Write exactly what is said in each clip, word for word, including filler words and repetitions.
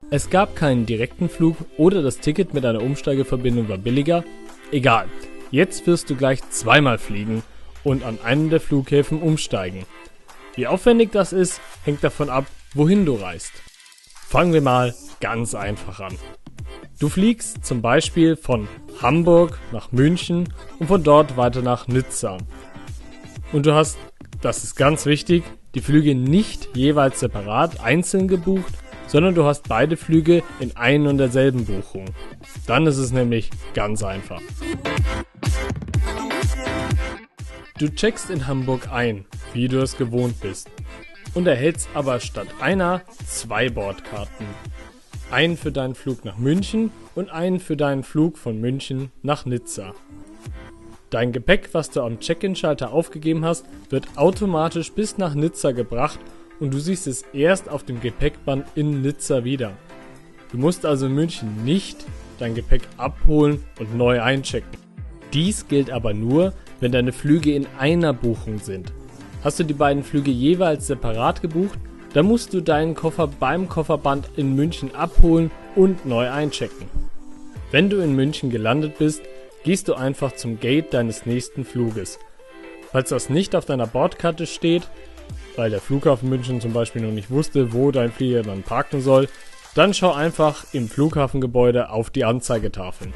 Es gab keinen direkten Flug oder das Ticket mit einer Umsteigeverbindung war billiger. Egal, jetzt wirst du gleich zweimal fliegen und an einem der Flughäfen umsteigen. Wie aufwendig das ist, hängt davon ab, wohin du reist. Fangen wir mal ganz einfach an. Du fliegst zum Beispiel von Hamburg nach München und von dort weiter nach Nizza. Und du hast, das ist ganz wichtig, die Flüge nicht jeweils separat einzeln gebucht, sondern du hast beide Flüge in ein und derselben Buchung. Dann ist es nämlich ganz einfach. Du checkst in Hamburg ein, wie du es gewohnt bist, und erhältst aber statt einer zwei Bordkarten. Einen für deinen Flug nach München und einen für deinen Flug von München nach Nizza. Dein Gepäck, was du am Check-in-Schalter aufgegeben hast, wird automatisch bis nach Nizza gebracht und du siehst es erst auf dem Gepäckband in Nizza wieder. Du musst also in München nicht dein Gepäck abholen und neu einchecken. Dies gilt aber nur, wenn deine Flüge in einer Buchung sind. Hast du die beiden Flüge jeweils separat gebucht, dann musst du deinen Koffer beim Kofferband in München abholen und neu einchecken. Wenn du in München gelandet bist, gehst du einfach zum Gate deines nächsten Fluges. Falls das nicht auf deiner Bordkarte steht, weil der Flughafen München zum Beispiel noch nicht wusste, wo dein Flieger dann parken soll, dann schau einfach im Flughafengebäude auf die Anzeigetafeln.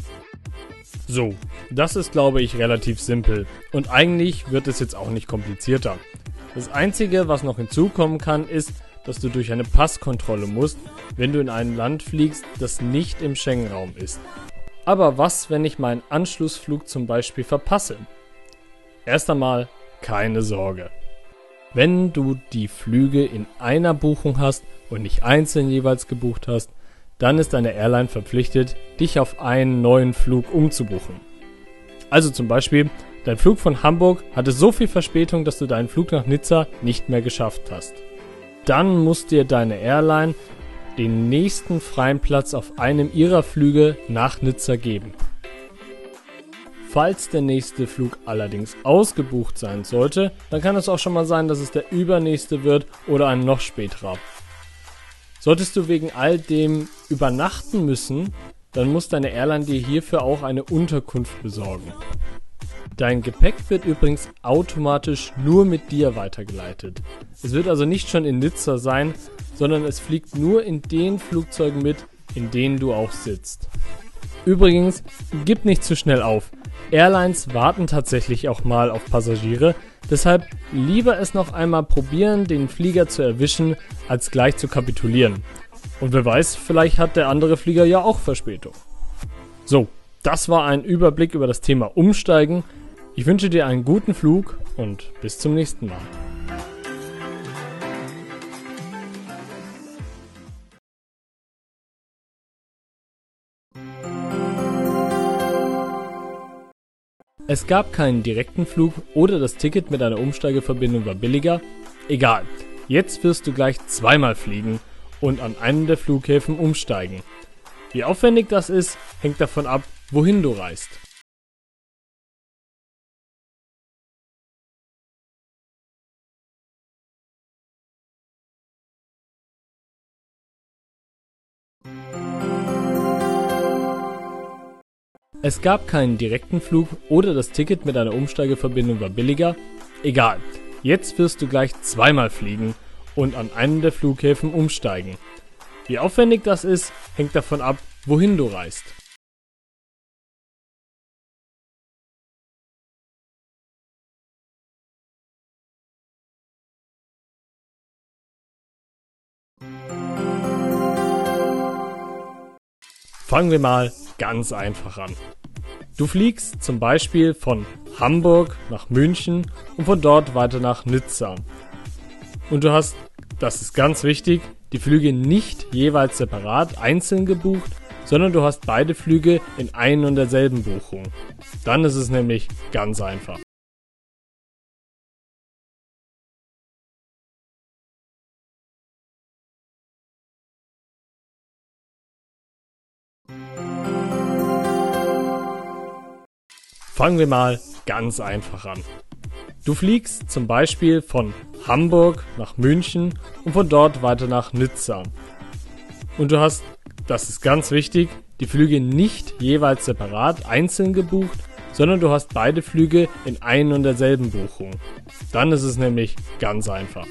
So, das ist, glaube ich, relativ simpel und eigentlich wird es jetzt auch nicht komplizierter. Das Einzige, was noch hinzukommen kann, ist, dass du durch eine Passkontrolle musst, wenn du in ein Land fliegst, das nicht im Schengen-Raum ist. Aber was, wenn ich meinen Anschlussflug zum Beispiel verpasse? Erst einmal keine Sorge. Wenn du die Flüge in einer Buchung hast und nicht einzeln jeweils gebucht hast, dann ist deine Airline verpflichtet, dich auf einen neuen Flug umzubuchen. Also zum Beispiel, dein Flug von Hamburg hatte so viel Verspätung, dass du deinen Flug nach Nizza nicht mehr geschafft hast. Dann muss dir deine Airline den nächsten freien Platz auf einem ihrer Flüge nach Nizza geben. Falls der nächste Flug allerdings ausgebucht sein sollte, dann kann es auch schon mal sein, dass es der übernächste wird oder ein noch späterer. Solltest du wegen all dem übernachten müssen, dann muss deine Airline dir hierfür auch eine Unterkunft besorgen. Dein Gepäck wird übrigens automatisch nur mit dir weitergeleitet. Es wird also nicht schon in Nizza sein, sondern es fliegt nur in den Flugzeugen mit, in denen du auch sitzt. Übrigens, gib nicht zu schnell auf. Airlines warten tatsächlich auch mal auf Passagiere, deshalb lieber es noch einmal probieren, den Flieger zu erwischen, als gleich zu kapitulieren. Und wer weiß, vielleicht hat der andere Flieger ja auch Verspätung. So, das war ein Überblick über das Thema Umsteigen. Ich wünsche dir einen guten Flug und bis zum nächsten Mal. Es gab keinen direkten Flug oder das Ticket mit einer Umsteigeverbindung war billiger. Egal, jetzt wirst du gleich zweimal fliegen und an einem der Flughäfen umsteigen. Wie aufwendig das ist, hängt davon ab, wohin du reist. Es gab keinen direkten Flug oder das Ticket mit einer Umsteigeverbindung war billiger. Egal, jetzt wirst du gleich zweimal fliegen und an einem der Flughäfen umsteigen. Wie aufwendig das ist, hängt davon ab, wohin du reist. Fangen wir mal ganz einfach an. Du fliegst zum Beispiel von Hamburg nach München und von dort weiter nach Nizza. Und du hast, das ist ganz wichtig, die Flüge nicht jeweils separat einzeln gebucht, sondern du hast beide Flüge in ein und derselben Buchung. Dann ist es nämlich ganz einfach. Fangen wir mal ganz einfach an. Du fliegst zum Beispiel von Hamburg nach München und von dort weiter nach Nizza. und du hast, das ist ganz wichtig, die Flüge nicht jeweils separat einzeln gebucht, sondern du hast beide Flüge in ein und derselben Buchung. Dann ist es nämlich ganz einfach.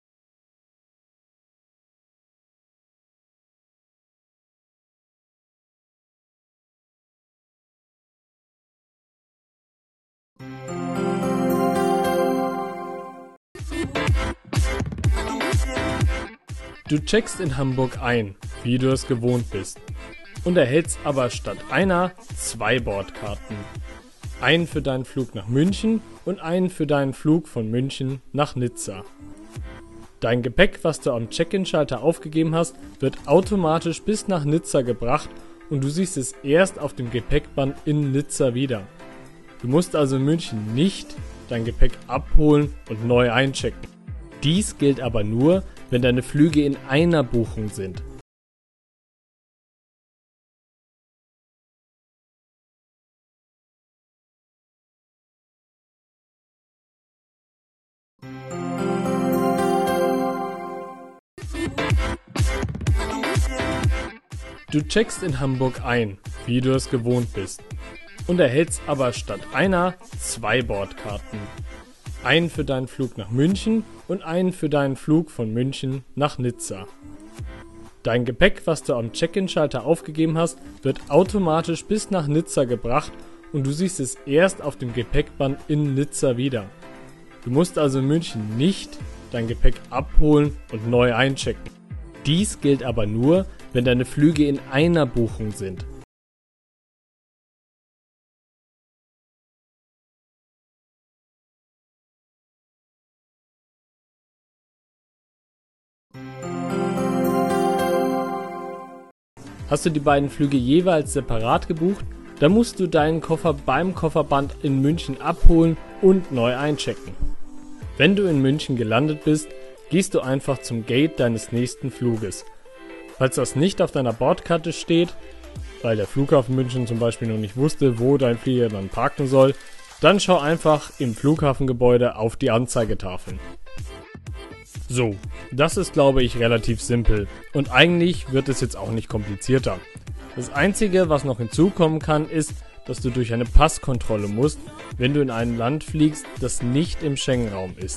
Du checkst in Hamburg ein, wie du es gewohnt bist, und erhältst aber statt einer zwei Bordkarten. Einen für deinen Flug nach München und einen für deinen Flug von München nach Nizza. Dein Gepäck, was du am Check-in-Schalter aufgegeben hast, wird automatisch bis nach Nizza gebracht und du siehst es erst auf dem Gepäckband in Nizza wieder. Du musst also in München nicht dein Gepäck abholen und neu einchecken. Dies gilt aber nur, wenn deine Flüge in einer Buchung sind. Du checkst in Hamburg ein, wie du es gewohnt bist, und erhältst aber statt einer zwei Bordkarten. Einen für deinen Flug nach München und einen für deinen Flug von München nach Nizza. Dein Gepäck, was du am Check-in-Schalter aufgegeben hast, wird automatisch bis nach Nizza gebracht und du siehst es erst auf dem Gepäckband in Nizza wieder. Du musst also in München nicht dein Gepäck abholen und neu einchecken. Dies gilt aber nur, wenn deine Flüge in einer Buchung sind. Hast du die beiden Flüge jeweils separat gebucht, dann musst du deinen Koffer beim Kofferband in München abholen und neu einchecken. Wenn du in München gelandet bist, gehst du einfach zum Gate deines nächsten Fluges. Falls das nicht auf deiner Bordkarte steht, weil der Flughafen München zum Beispiel noch nicht wusste, wo dein Flieger dann parken soll, dann schau einfach im Flughafengebäude auf die Anzeigetafeln. So, das ist, glaube ich, relativ simpel und eigentlich wird es jetzt auch nicht komplizierter. Das Einzige, was noch hinzukommen kann, ist, dass du durch eine Passkontrolle musst, wenn du in ein Land fliegst, das nicht im Schengen-Raum ist.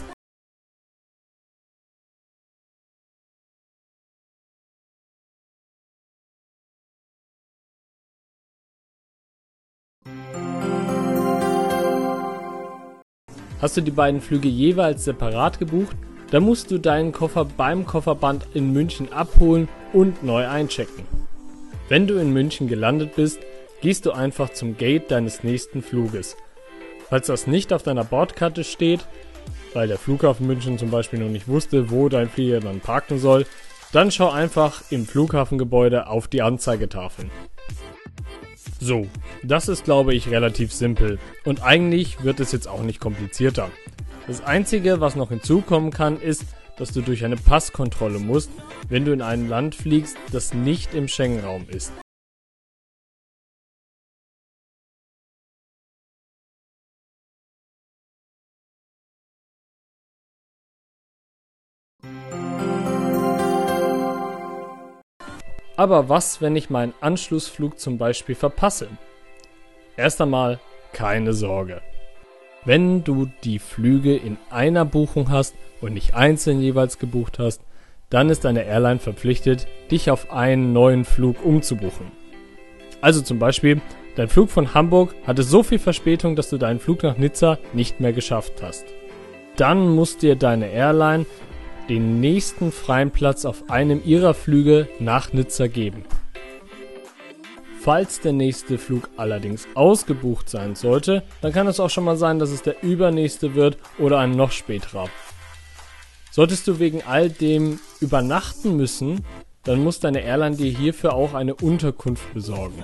Hast du die beiden Flüge jeweils separat gebucht, dann musst du deinen Koffer beim Kofferband in München abholen und neu einchecken. Wenn du in München gelandet bist, gehst du einfach zum Gate deines nächsten Fluges. Falls das nicht auf deiner Bordkarte steht, weil der Flughafen München zum Beispiel noch nicht wusste, wo dein Flieger dann parken soll, dann schau einfach im Flughafengebäude auf die Anzeigetafeln. So, das ist, glaube ich, relativ simpel und eigentlich wird es jetzt auch nicht komplizierter. Das Einzige, was noch hinzukommen kann, ist, dass du durch eine Passkontrolle musst, wenn du in ein Land fliegst, das nicht im Schengen-Raum ist. Aber was, wenn ich meinen Anschlussflug zum Beispiel verpasse? Erst einmal keine Sorge. Wenn du die Flüge in einer Buchung hast und nicht einzeln jeweils gebucht hast, dann ist deine Airline verpflichtet, dich auf einen neuen Flug umzubuchen. Also zum Beispiel, dein Flug von Hamburg hatte so viel Verspätung, dass du deinen Flug nach Nizza nicht mehr geschafft hast. Dann muss dir deine Airline den nächsten freien Platz auf einem ihrer Flüge nach Nizza geben. Falls der nächste Flug allerdings ausgebucht sein sollte, dann kann es auch schon mal sein, dass es der übernächste wird oder ein noch späterer. Solltest du wegen all dem übernachten müssen, dann muss deine Airline dir hierfür auch eine Unterkunft besorgen.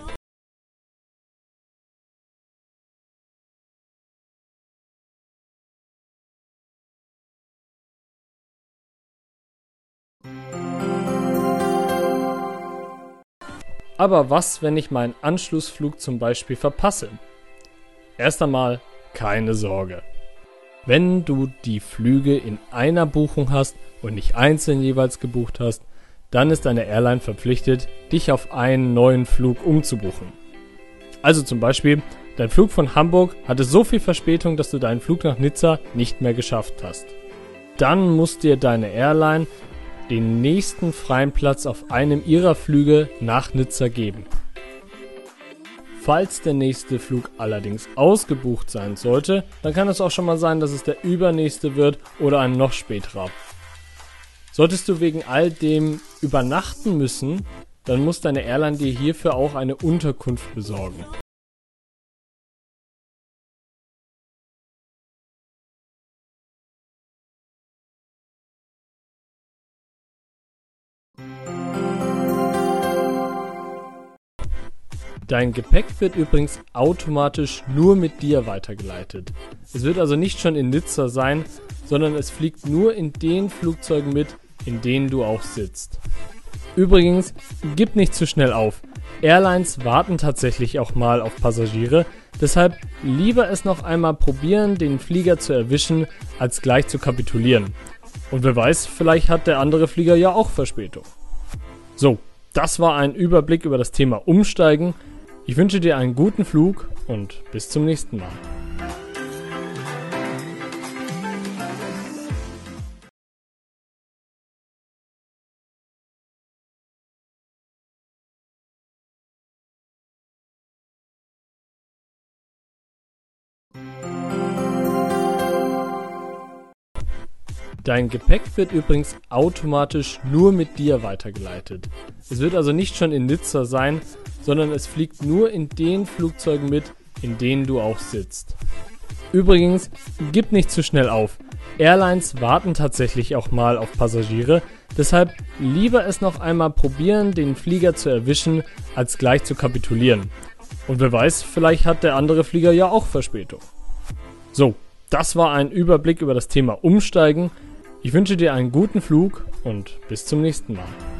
Aber was, wenn ich meinen Anschlussflug zum Beispiel verpasse? Erst einmal keine Sorge. Wenn du die Flüge in einer Buchung hast und nicht einzeln jeweils gebucht hast, dann ist deine Airline verpflichtet, dich auf einen neuen Flug umzubuchen. Also zum Beispiel, dein Flug von Hamburg hatte so viel Verspätung, dass du deinen Flug nach Nizza nicht mehr geschafft hast. Dann muss dir deine Airline den nächsten freien Platz auf einem ihrer Flüge nach Nizza geben. Falls der nächste Flug allerdings ausgebucht sein sollte, dann kann es auch schon mal sein, dass es der übernächste wird oder ein noch späterer. Solltest du wegen all dem übernachten müssen, dann muss deine Airline dir hierfür auch eine Unterkunft besorgen. Dein Gepäck wird übrigens automatisch nur mit dir weitergeleitet. Es wird also nicht schon in Nizza sein, sondern es fliegt nur in den Flugzeugen mit, in denen du auch sitzt. Übrigens, gib nicht zu schnell auf. Airlines warten tatsächlich auch mal auf Passagiere, deshalb lieber es noch einmal probieren, den Flieger zu erwischen, als gleich zu kapitulieren. Und wer weiß, vielleicht hat der andere Flieger ja auch Verspätung. So, das war ein Überblick über das Thema Umsteigen. Ich wünsche dir einen guten Flug und bis zum nächsten Mal. Dein Gepäck wird übrigens automatisch nur mit dir weitergeleitet. Es wird also nicht schon in Nizza sein, sondern es fliegt nur in den Flugzeugen mit, in denen du auch sitzt. Übrigens, gib nicht zu schnell auf. Airlines warten tatsächlich auch mal auf Passagiere, deshalb lieber es noch einmal probieren, den Flieger zu erwischen, als gleich zu kapitulieren. Und wer weiß, vielleicht hat der andere Flieger ja auch Verspätung. So, das war ein Überblick über das Thema Umsteigen. Ich wünsche dir einen guten Flug und bis zum nächsten Mal.